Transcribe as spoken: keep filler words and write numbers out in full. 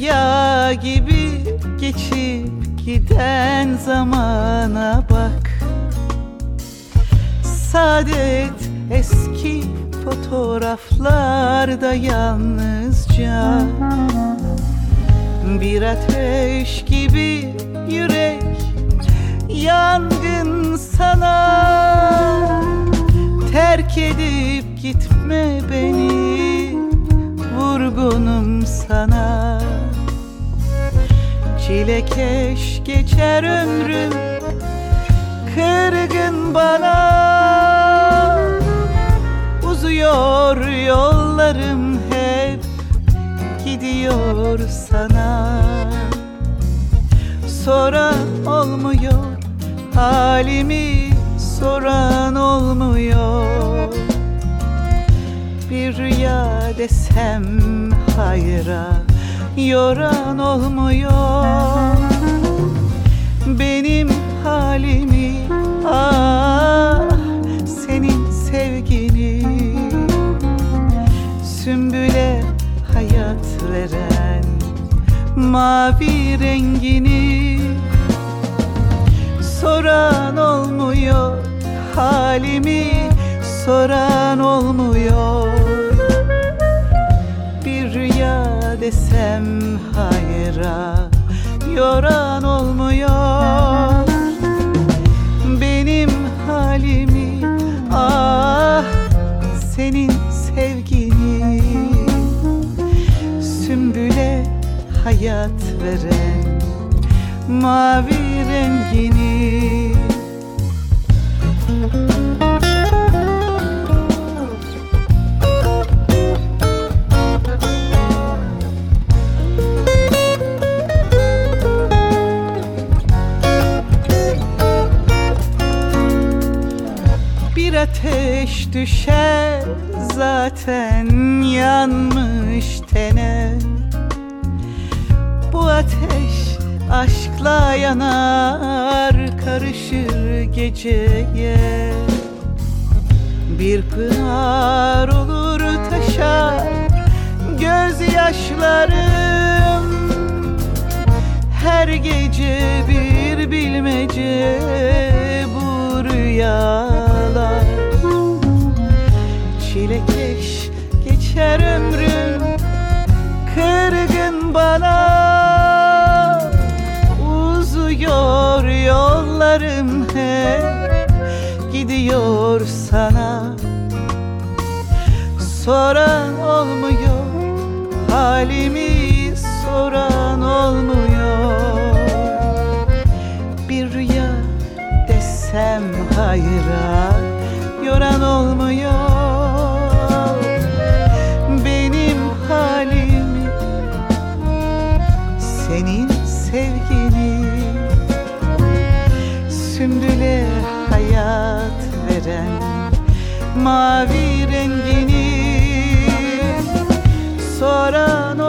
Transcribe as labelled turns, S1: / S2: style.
S1: rüya gibi geçip giden zamana bak. Saadet eski fotoğraflarda yalnızca bir ateş gibi yürek yangın sana. Terk edip gitme beni, vurgunum sana. Çilekeş geçer ömrüm, kırgın bana. Uzuyor yollarım, hep gidiyor sana. Soran olmuyor halimi, soran olmuyor. Bir rüya desem hayra, yoran olmuyor. Benim halimi, ah senin sevgini, sümbüle hayat veren mavi rengini. Soran olmuyor halimi, soran olmuyor. Bir rüya desem hayra, yoran olmuyor. Benim halimi, ah senin sevgini, sümbüle hayat veren mavi rengini. Bir ateş düşer zaten yanmış tene. Bu ateş aşkla yanar, karışır geceye. Bir pınar olur taşar gözyaşlarım. Her gece bir bilmece bu rüyalar. Çilekeş geçer ömrüm, kırgın bana. Uzuyor yollarım, hep gidiyor sana. Soran olmuyor halimi, soran olmuyor. Bir rüya desem hayra, yoran olmuyor. Benim halimi, senin sevgini, sümbüle hayat veren mavi rengini. Soran